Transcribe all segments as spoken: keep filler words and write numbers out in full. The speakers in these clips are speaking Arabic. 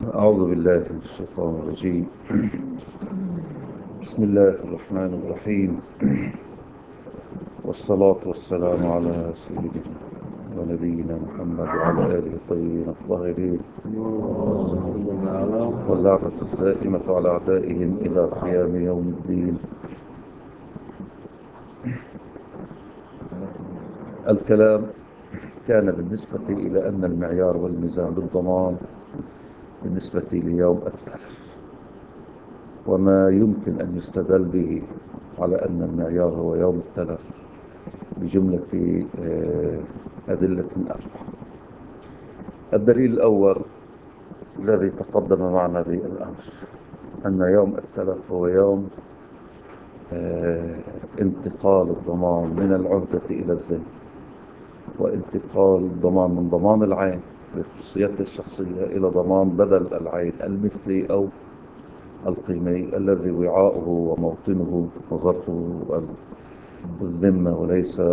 أعوذ بالله من الشيطان الرجيم. بسم الله الرحمن الرحيم، والصلاة والسلام على سيدنا ونبينا محمد وعلى آله الطيبين الطاهرين، واللعنة الدائمة على أعدائهم إلى قيام يوم الدين. الكلام كان بالنسبة إلى أن المعيار والميزان للضمان بالنسبة ليوم التلف، وما يمكن أن يستدل به على أن المعيار هو يوم التلف بجملة أدلة أربعة. الدليل الأول الذي تقدم معنا بالأمس أن يوم التلف هو يوم انتقال الضمان من العهدة إلى الذمة، وانتقال الضمان من ضمان العين بخصوصيته الشخصية إلى ضمان بدل العين المثلي أو القيمي الذي وعاؤه وموطنه وظرفه الذمة وليس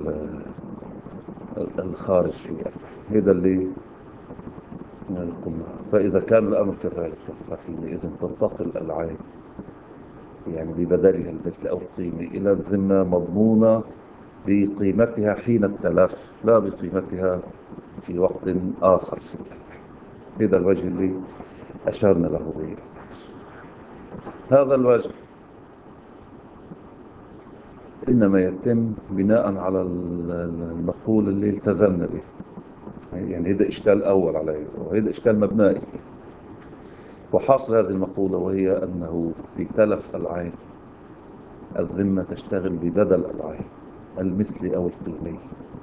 الخارج فيها. هذا اللي قلنا. فإذا كان الأمر كذلك فحينئذ تنتقل العين يعني ببدلها المثل أو القيمة إلى الذمة مضمونة بقيمتها حين التلف، لا بقيمتها في وقت آخر في التلف. هذا الوجه اللي أشرنا له به. هذا الوجه إنما يتم بناء على المقول اللي التزمنا به، يعني هذا إشكال أول عليه وهذا إشكال مبنائي. وحاصل هذه المقولة وهي أنه في تلف العين الذمة تشتغل ببدل العين المثلي أو القيمي،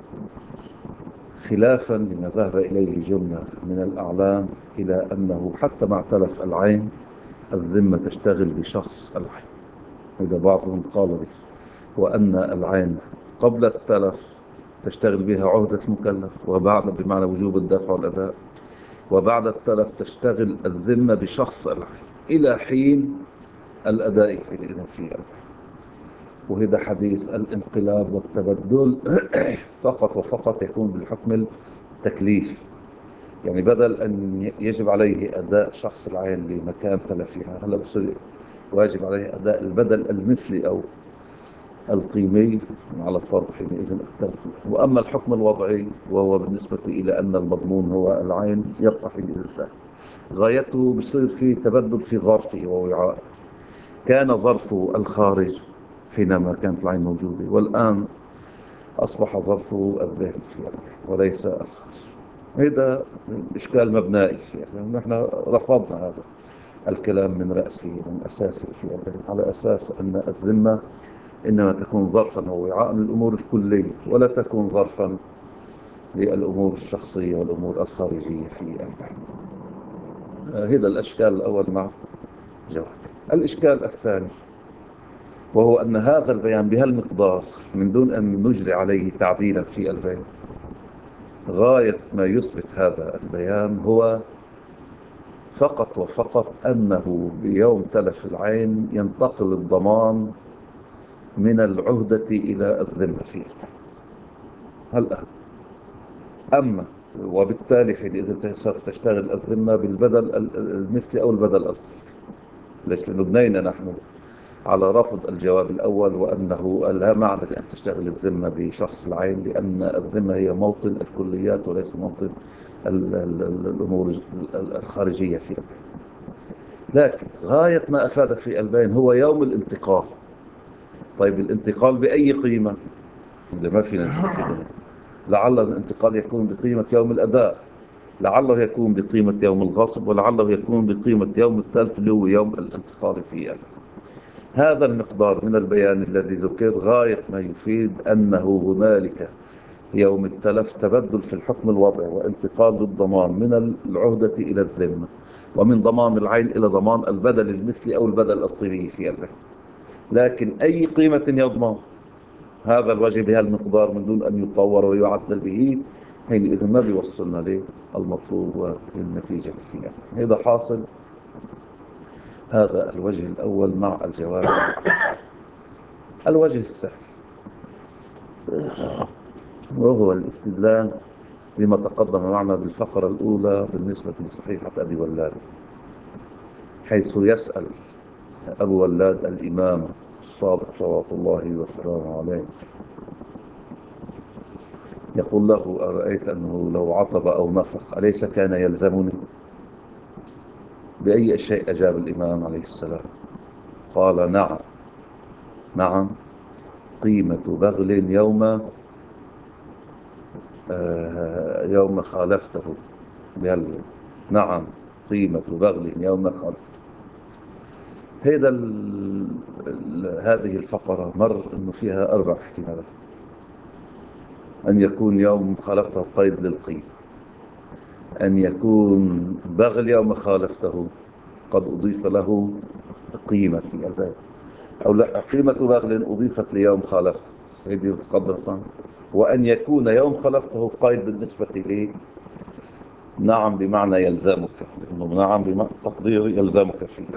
خلافا لما ذهب إليه جملة من الأعلام إلى أنه حتى مع تلف العين الذمة تشتغل بشخص العين. إذا بعضهم قال به وأن العين قبل التلف تشتغل بها عهدة المكلف وبعد بمعنى وجوب الدفع والأداء، وبعد التلف تشتغل الذمة بشخص العين إلى حين الأداء في فيها. وهذا حديث الانقلاب والتبدل فقط وفقط يكون بالحكم التكليف، يعني بدل أن يجب عليه أداء شخص العين لمكان تلفها هلا بصير واجب عليه أداء البدل المثلي أو القيمي على الفرض حينئذ التلف. وأما الحكم الوضعي وهو بالنسبة إلى أن المضمون هو العين يبقى حينئذ سهل، غايته بصير في تبدل في ظرفه ووعائه. كان ظرفه الخارج حينما كانت العين موجودة، والآن أصبح ظرفه الذهن وليس الخارج. هذا إشكال مبنائي، يعني نحن رفضنا هذا الكلام من رأسه من أساسه على أساس أن الذمة إنما تكون ظرفا ووعاء للأمور الكلية ولا تكون ظرفا للأمور الشخصية والأمور الخارجية في البحث. هذا الأشكال الأول مع جواب. الإشكال الثاني وهو أن هذا البيان بهالمقدار من دون أن نجري عليه تعديلا في البيان، غاية ما يثبت هذا البيان هو فقط وفقط أنه بيوم تلف العين ينتقل الضمان من العهدة إلى الذمة فيه. هلأ أما وبالتالي حينئذ سوف تشتغل الذمة بالبدل المثلي أو البدل الأصلي. ليش؟ لأنه بنينا نحن على رفض الجواب الأول وأنه لا معنى لأن تشتغل الذمة بشخص العين، لأن الذمة هي موطن الكليات وليس موطن الأمور الخارجية فيها. لكن غاية ما أفاد في البيان هو يوم الانتقال. طيب الانتقال بأي قيمة؟ ما فينا نستفيد منه. لعل الانتقال يكون بقيمة يوم الأداء، لعله يكون بقيمة يوم الغصب، ولعله يكون بقيمة يوم التلف اللي هو يوم الانتقال فيه. هذا المقدار من البيان الذي ذكر غاية ما يفيد أنه هنالك يوم التلف تبدل في الحكم الوضعي وانتقال الضمان من العهدة إلى الذمة، ومن ضمان العين إلى ضمان البدل المثلي أو البدل الطبيعي في البيت. لكن أي قيمة يضمن هذا الوجه بها المقدار من دون أن يطور ويعدل به، حينئذ ما بيوصلنا للمطلوب والنتيجة فيها. هذا حاصل هذا الوجه الأول مع الجواب. الوجه الثاني وهو الاستدلال لما تقدم معنا بالفقرة الأولى بالنسبة لصحيحة أبي ولاد، حيث يسأل أبو ولاد الإمام الصادق صلوات الله وسلامه عليه، يقول له: أرأيت أنه لو عطب أو نفخ أليس كان يلزمني؟ بأي شيء أجاب الإمام عليه السلام؟ قال: نعم نعم قيمة بغل يوم آه يوم خالفته. يلا نعم قيمة بغل يوم خالفته. هذا هذه الفقرة مر أنه فيها أربع احتمالات: أن يكون يوم خالفته قيد للقيمة، أن يكون بغل يوم خالفته قد أضيف له قيمة في الباب، أو لا قيمة بغل أضيفت ليوم خالفته هذه تقدر، وأن يكون يوم خالفته قيد بالنسبة لي نعم بمعنى يلزمك، لأنه نعم بمعنى تقدير يلزمك فيه.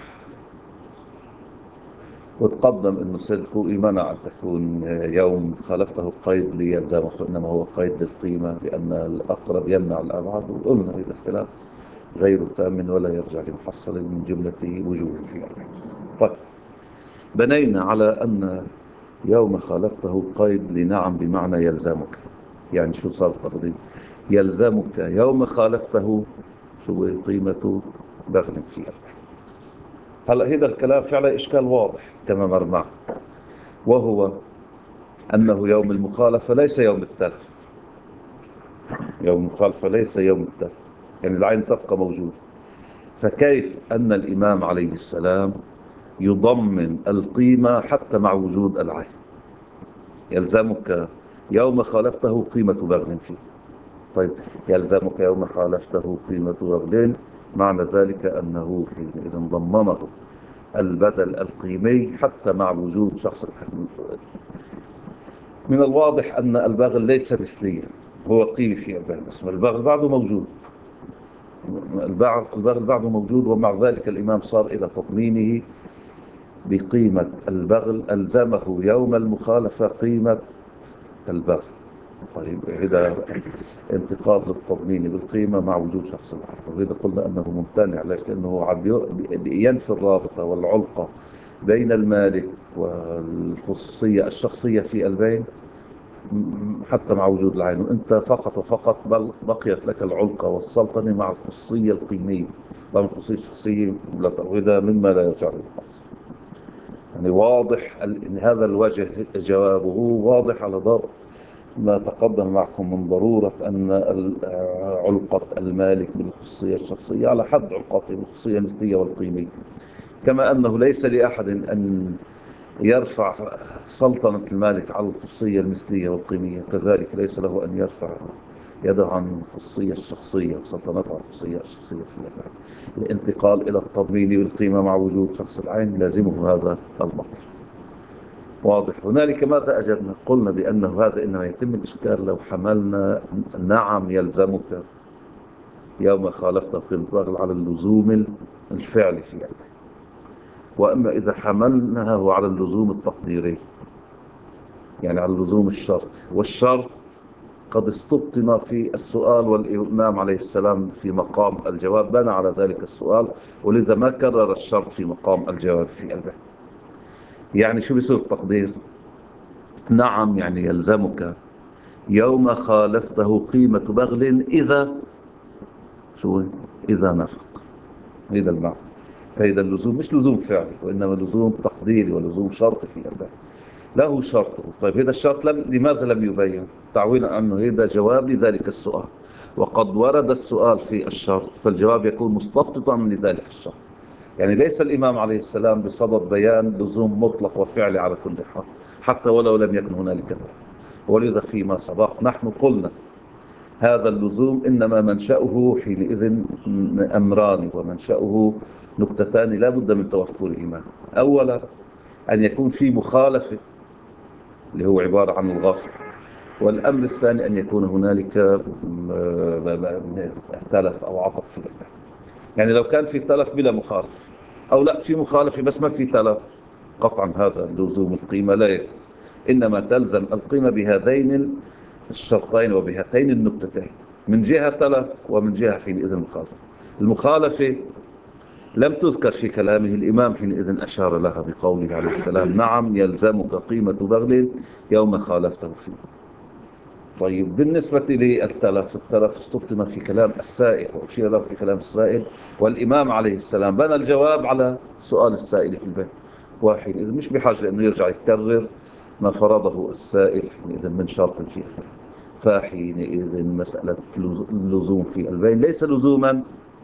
وتقدم أنه سيد الخوئي منع أن تكون يوم خالفته قيد ليلزمك، إنما هو قيد للقيمة، لأن الأقرب يمنع الأبعد، وقلنا هذا اختلاف غير تام ولا يرجع لمحصل من جملة وجوه فيه. طيب، بنينا على أن يوم خالفته قيد لنعم بمعنى يلزمك. يعني شو صار التقديم؟ يلزمك يوم خالفته شو قيمة بغل فيه. هلأ هذا الكلام فعلا إشكال واضح كما مر معه، وهو أنه يوم المخالفة ليس يوم التلف. يوم المخالفة ليس يوم التلف، يعني العين تبقى موجودة. فكيف أن الإمام عليه السلام يضمن القيمة حتى مع وجود العين؟ يلزمك يوم خالفته قيمة بغل فيه. طيب، يلزمك يوم خالفته قيمة بغل، معنى ذلك أنه حينئذ ضمنه البدل القيمي حتى مع وجود شخص الحكم. من الواضح أن البغل ليس مثليا، هو قيمي في البغل، اسم البغل بعده موجود، البغل بعده موجود، ومع ذلك الإمام صار إلى تضمينه بقيمة البغل، ألزمه يوم المخالفة قيمة البغل. طيب، هذا انتقاد للتضمين بالقيمة مع وجود شخص الحق، وإذا قلنا أنه ممتنع، ليش؟ لأنه عم ينفي الرابطة والعلقة بين المالك والخصوصية الشخصية في البين حتى مع وجود العين، وأنت فقط وفقط بل بقيت لك العلقة والسلطنة مع الخصوصية القيمية، طبعا الخصوصية الشخصية لا، وهذا مما لا يرجع للحق. يعني واضح أن هذا الوجه جوابه واضح على ضوء ما تقدم معكم من ضرورة أن علقة المالك بالخصوصية الشخصية على حد علقته بالخصوصية النسبية والقيمية، كما أنه ليس لأحد أن يرفع سلطنة المالك على الخصوصية المثلية والقيمية، كذلك ليس له أن يرفع يده عن الخصوصية الشخصية وسلطنته على الخصوصية الشخصية في الأفعال. الانتقال إلى التضمين والقيمة مع وجود شخص العين لازمه هذا المطلب. واضح. هنالك ماذا أجبنا؟ قلنا بأنه هذا إنما يتم الإشكال لو حملنا نعم يلزمك يوم خالفته في البغل على اللزوم الفعلي في يعني. وأما إذا حملناه على اللزوم التقديري، يعني على اللزوم الشرط، والشرط قد استبطن في السؤال، والإمام عليه السلام في مقام الجواب بنى على ذلك السؤال، ولذا ما كرر الشرط في مقام الجواب في البحث. يعني شو بيصير التقدير؟ نعم يعني يلزمك يوم خالفته قيمة بغل إذا شو إذا نفق. هذا المعنى. فإذا اللزوم مش لزوم فعلي، وإنما لزوم تقديري ولزوم شرط في البحث له شرطه. طيب، هذا الشرط لم لماذا لم يبين؟ تعويلا أنه هذا جواب لذلك السؤال، وقد ورد السؤال في الشرط، فالجواب يكون مستبطئا لذلك الشرط. يعني ليس الإمام عليه السلام بصدد بيان لزوم مطلق وفعلي على كل حال، حتى ولو لم يكن هنالك. ولذا فيما سبق نحن قلنا هذا اللزوم إنما منشأه حينئذ أمران، ومنشأه نكتتان لا بد من توفرهما. أولا أن يكون في مخالفة اللي هو عبارة عن الغصب، والأمر الثاني أن يكون هنالك تلف أو عطف في الإباحة. يعني لو كان في تلف بلا مخالف، أو لا في مخالفة بس ما في تلف، قطعا هذا لزوم القيمة لا يكون، إنما تلزم القيمة بهذين الشرطين وبهاتين النكتتين، من جهة تلف ومن جهة حينئذ مخالفة. المخالفة لم تذكر في كلامه، الإمام حينئذ أشار لها بقوله عليه السلام: نعم يلزمك قيمة بغل يوم خالفته فيه. طيب بالنسبة للتلف، التلف استخدم في كلام السائل وأشير له في كلام السائل، والإمام عليه السلام بنى الجواب على سؤال السائل في البيت، وحينئذ مش بحاجة لأنه يرجع يكرر ما فرضه السائل حينئذ من شرط فيه. فحينئذ مسألة اللزوم في البين ليس لزوما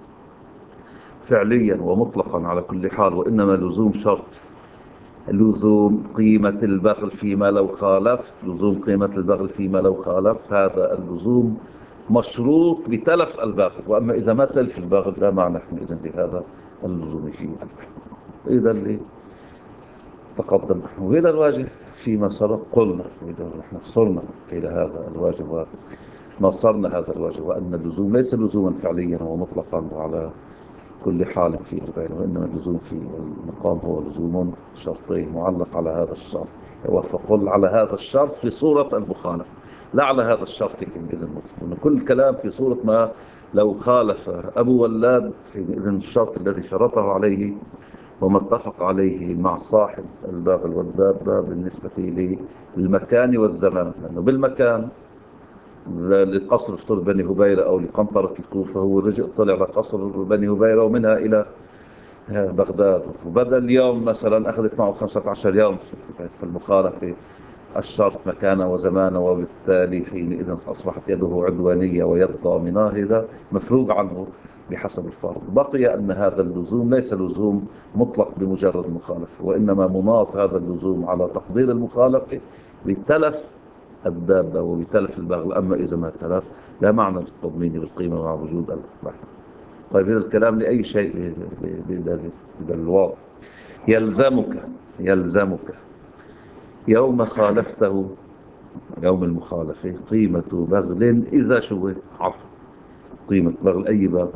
فعليا ومطلقا على كل حال، وإنما لزوم شرط، لزوم قيمة البغل فيما لو خالف، لزوم قيمة البغل فيما لو خالف، هذا اللزوم مشروط بتلف البغل، وأما إذا ما تلف البغل لا معنى إذن لهذا اللزوم فيه. إذا اللي تقدم وإذا الواجب فيما سبق قلنا، وإذا نحن صرنا إلى هذا الواجب ونصرنا هذا الواجب، وأن اللزوم ليس لزوما فعليا ومطلقا وعلى كل حال في البين، وإنما اللزوم في المقام هو لزوم شرطي معلق على هذا الشرط، فقل على هذا الشرط في صورة المخالف، لا على هذا الشرط إذن مطلق. كل كلام في صورة ما لو خالف أبو ولاد إذن الشرط الذي شرطه عليه وما اتفق عليه مع صاحب الباغل والدابة بالنسبة للمكان والزمان، لأنه بالمكان لقصر افترض بني هبيرة أو لقنطرة الكوفة، هو رجع طلع لقصر بني هبيرة ومنها إلى بغداد، وبدأ اليوم مثلا أخذت معه خمسة عشر يوم في المخالفة الشرط مكانه وزمانه، وبالتالي حينئذ أصبحت يده عدوانية ويد ضامنة، هذا مفروغ عنه بحسب الفرض. بقي أن هذا اللزوم ليس لزوم مطلق بمجرد مخالفة، وإنما مناط هذا اللزوم على تقدير المخالفة بتلف الدابة وبتلف البغل، أما إذا ما تلف لا معنى للتضمين بالقيمة مع وجود البحث. طيب هذا الكلام لأي شيء بالواضح. يلزمك يلزمك يوم خالفته، يوم المخالفة قيمة بغل إذا شو عطف، قيمة بغل أي بغل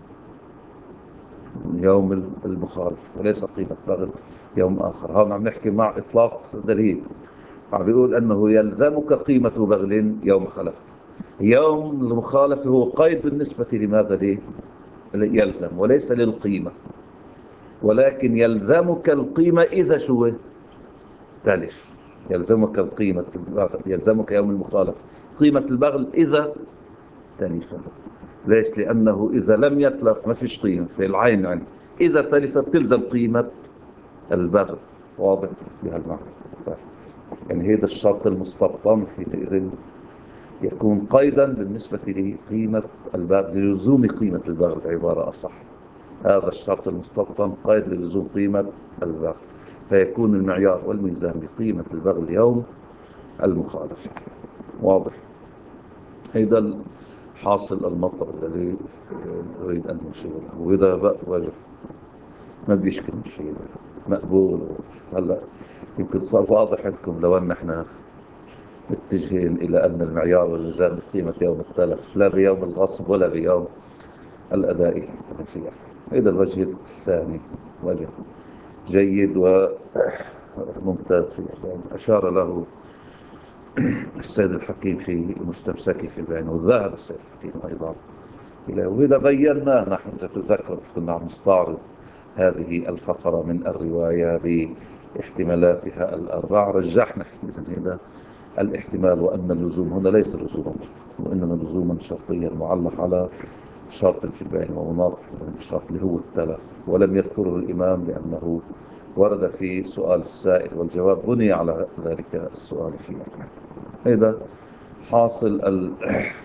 يوم المخالفة وليس قيمة بغل يوم آخر. هون عم نحكي مع إطلاق دليل، عم بيقول أنه يلزمك قيمة بغل يوم خلفته. يوم المخالفة هو قيد بالنسبة لماذا ليه يلزم وليس للقيمة، ولكن يلزمك القيمة إذا شو تلف، يلزمك القيمة البغل، يلزمك يوم المخالفة قيمة البغل إذا تلف. ليش؟ لأنه إذا لم يتلف ما فيش قيمة في العين، يعني إذا تلف بتلزم قيمة البغل. واضح بهالمعنى؟ يعني هذا الشرط المستبطن حينئذ يكون قيدا بالنسبة لقيمة البغل، للزوم قيمة البغل بعبارة أصح. هذا الشرط المستبطن قيد للزوم قيمة البغل، فيكون المعيار والميزان بقيمة البغل يوم المخالفة. واضح؟ هذا حاصل المطلب الذي أريد أن نشير له، وإذا بقى واجب ما بيشكل شيء مقبول. هلا يمكن صار واضح عندكم لو أن احنا متجهين إلى أن المعيار والميزان بقيمة يوم التلف لا بيوم الغصب ولا بيوم الأداء. هذا الوجه الثاني وجه جيد وممتاز فيه، أشار له السيد الحكيم في مستمسكي في البيان، وذهب السيد الحكيم أيضا إليه. وإذا بينا نحن تتذكر كنا عم نستعرض هذه الفقرة من الرواية باحتمالاتها الأربع، رجحنا إذن هذا الاحتمال، وأن اللزوم هنا ليس لزوما وإنما لزوما شرطيا معلق على شرط في البيان ومناط الشرط اللي هو التلف، ولم يذكره الإمام لأنه ورد في سؤال السائل والجواب بني على ذلك السؤال فيه. هذا حاصل ال...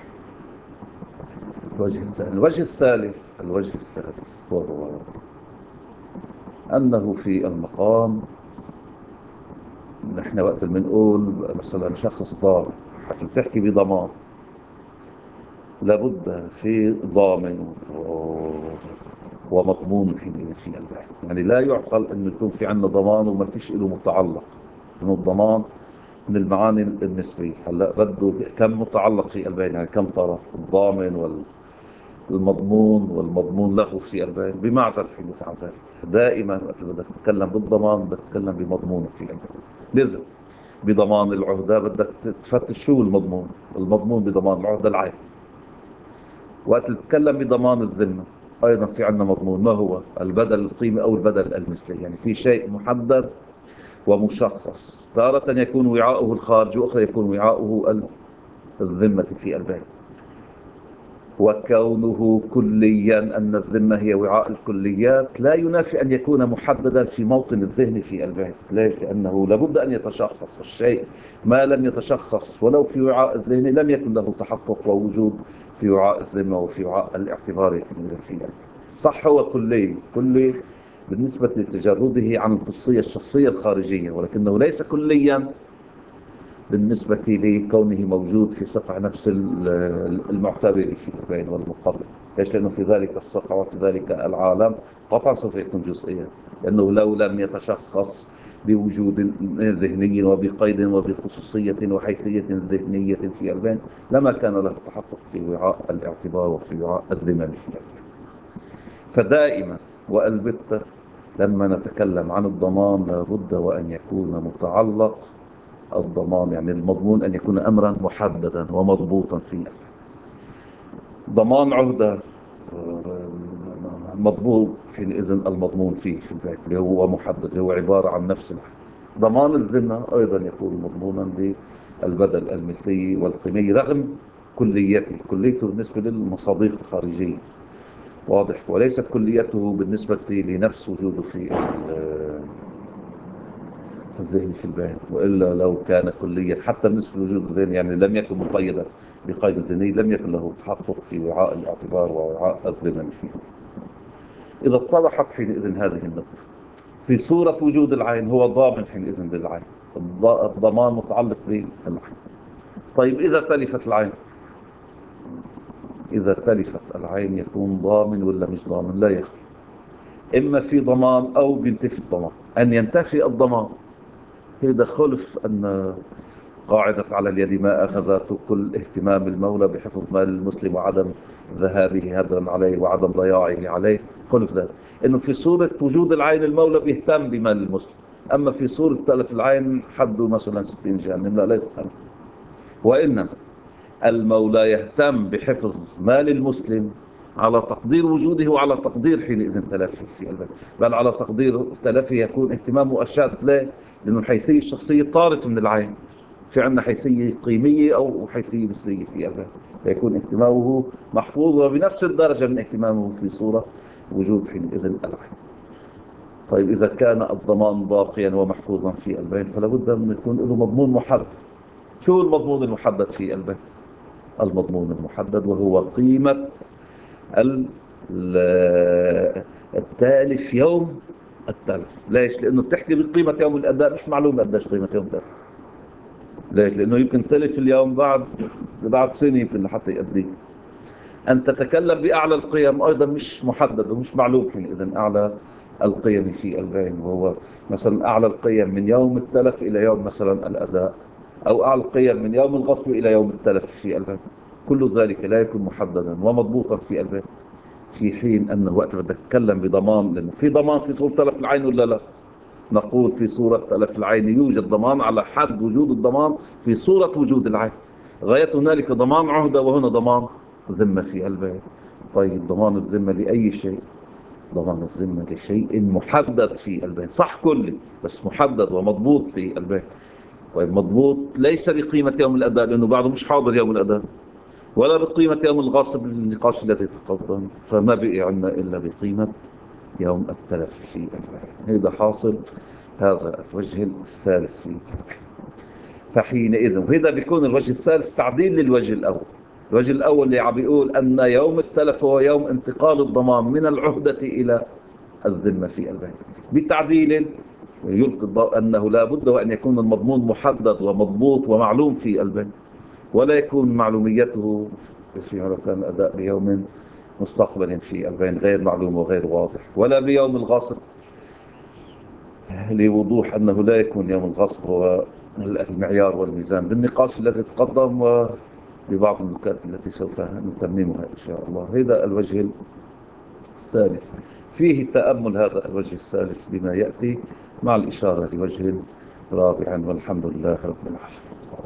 الوجه الثاني. الوجه الثالث الوجه الثالث وهو أنه في المقام نحن وقت بنقول مثلا شخص ضامن، حتى بتحكي بضمان لابد في ضامن ومضمون حينئذ في البيع. يعني لا يعقل أن يكون في عندنا ضمان وما فيش له متعلق، لأنه الضمان من المعاني النسبية. هلا بده كم متعلق في البيع، يعني كم طرف، الضامن والمضمون والمضمون له في البيع بمعزل حديث عن ذلك. دائما وقت بدك تتكلم بالضمان بدك تتكلم بمضمون في البيع. لذا بضمان العهدة بدك تفتش شو المضمون. المضمون بضمان العهدة العين. وقت تتكلم بضمان الذمة أيضا في عندنا مضمون، ما هو؟ البدل القيمة أو البدل المثلي. يعني في شيء محدد ومشخص، تارة يكون وعاؤه الخارج وأخرى يكون وعاؤه الذمة في البيت. وكونه كليا، أن الذمة هي وعاء الكليات، لا ينافي أن يكون محددا في موطن الذهن في البيت. ليش؟ لأنه لابد أن يتشخص الشيء. ما لم يتشخص ولو في وعاء الذهن لم يكن له تحقق ووجود في وعاء الذمة وفي وعاء الاعتبار في البيت. صح، هو كلي كلي بالنسبة لتجرده عن الخصوصية الشخصية الخارجية، ولكنه ليس كليا بالنسبة لكونه موجود في صقع نفس المعتبر في البين والمقابل. ليش؟ لأنه في ذلك الصقع وفي ذلك العالم قطعا سوف يكون جزئيا، لأنه لو لم يتشخص بوجود ذهني وبقيد وبخصوصية وحيثية ذهنية في البين لما كان له تحقق في وعاء الاعتبار وفي وعاء الذمم في البين. فدائما والبتة لما نتكلم عن الضمان لابد وأن يكون متعلق الضمان، يعني المضمون أن يكون أمرا محددا ومضبوطا فيه. ضمان عهدة مضبوط، حينئذ المضمون فيه في البيت اللي هو محدد، هو عبارة عن نفس الحد. ضمان الذمة أيضا يكون مضمونا بالبدل المثلي والقيمي رغم كليته كليته بالنسبة للمصادق الخارجية، واضح، وليست كليته بالنسبة لنفس وجوده في الذهن في البين. وإلا لو كان كليا حتى بالنسبة لوجود الذهن، يعني لم يكن مقيدا بقيد الذهني، لم يكن له تحقق في وعاء الاعتبار ووعاء الذمم فيه. إذا اتضحت حينئذ هذه النقطة في صورة وجود العين، هو ضامن حينئذ للعين، الضمان متعلق بالعين. طيب إذا تلفت العين، إذا تلفت العين يكون ضامن ولا مش ضامن؟ لا يخفى، إما في ضمان أو بينتفي الضمان. أن ينتفي الضمان هذا خلف أن قاعدة على اليد ما أخذته، كل اهتمام المولى بحفظ مال المسلم وعدم ذهابه هدرا عليه وعدم ضياعه عليه، خلف ذلك إنه في صورة وجود العين المولى بيهتم بمال المسلم، أما في صورة تلف العين حده مثلا ستين جهنم، لا ليس أمر. وإنما المولى يهتم بحفظ مال المسلم على تقدير وجوده وعلى تقدير حينئذ تلفه في البلد، بل على تقدير تلفه يكون اهتمامه أشد. ليه؟ لأنه الحيثية الشخصية طارت من العين، في عندنا حيثية قيمية أو حيثية مثلية في البلد، فيكون اهتمامه محفوظ وبنفس الدرجة من اهتمامه في صورة وجود حينئذ العين. طيب إذا كان الضمان باقيا ومحفوظا في البين فلا بد من يكون له مضمون محدد. شو المضمون المحدد في البين؟ المضمون المحدد وهو قيمة التالف يوم التلف. ليش؟ لأنه بتحكي بقيمة يوم الأداء، مش معلوم قديش قيمة يوم التلف. ليش؟ لأنه يمكن تلف اليوم بعد بعد سنة يمكن لحتى يؤديه. أن تتكلم بأعلى القيم أيضا مش محدد ومش معلوم حينئذ أعلى القيم في البين، وهو مثلا أعلى القيم من يوم التلف إلى يوم مثلا الأداء، أو أعلى القيم من يوم الغصب إلى يوم التلف في البين. كل ذلك لا يكون محددا ومضبوطا في البين، في حين أنه وقت بدك تتكلم بضمان، لأنه في ضمان في صورة تلف العين ولا لا؟ نقول في صورة تلف العين يوجد ضمان على حد وجود الضمان في صورة وجود العين. غاية هنالك ضمان عهدة وهنا ضمان ذمة في البين. طيب ضمان الذمة لأي شيء؟ ضمان الذمة لشيء محدد في البين، صح كله بس محدد ومضبوط في البين. طيب مضبوط ليس بقيمة يوم الأداء لأنه بعده مش حاضر يوم الأداء، ولا بقيمة يوم الغاصب للنقاش الذي تقدم، فما بقي عنا إلا بقيمة يوم التلف في البين. هذا حاصل هذا الوجه الثالث فيه. فحينئذ وهذا بيكون الوجه الثالث تعديل للوجه الأول. الوجه الأول اللي عم بيقول أن يوم التلف هو يوم انتقال الضمان من العهدة إلى الذمة في البين، بتعديل يلقي الضوء أنه لا بد وأن يكون المضمون محدد ومضبوط ومعلوم في البين، ولا يكون معلوميته في كان الأداء بيوم مستقبل في البين غير معلوم وغير واضح، ولا بيوم الغاصب لوضوح أنه لا يكون يوم الغصب هو المعيار والميزان بالنقاش الذي تقدم وببعض النكات التي سوف نتممها إن شاء الله. هذا الوجه الثالث فيه تأمل، هذا الوجه الثالث بما يأتي مع الإشارة لوجه رابعا والحمد لله رب العالمين.